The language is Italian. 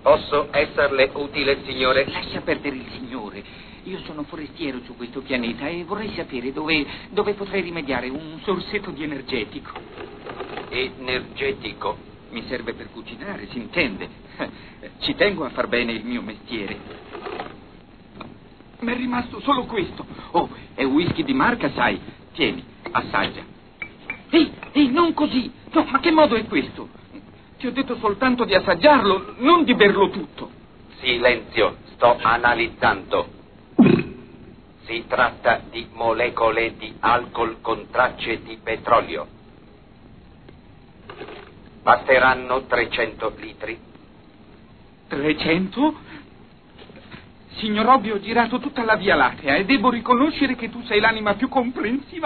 Posso esserle utile, signore? Lascia perdere il signore. Io sono forestiero su questo pianeta e vorrei sapere dove potrei rimediare un sorsetto di energetico. Energetico? Mi serve per cucinare, si intende. Ci tengo a far bene il mio mestiere. Mi è rimasto solo questo. Oh, è whisky di marca, sai. Tieni, assaggia. Ehi, non così. No, ma che modo è questo? Ti ho detto soltanto di assaggiarlo, non di berlo tutto. Silenzio, sto analizzando. Si tratta di molecole di alcol con tracce di petrolio. Basteranno 300 litri. 300? Signor Robby, ho girato tutta la Via Lattea e devo riconoscere che tu sei l'anima più comprensiva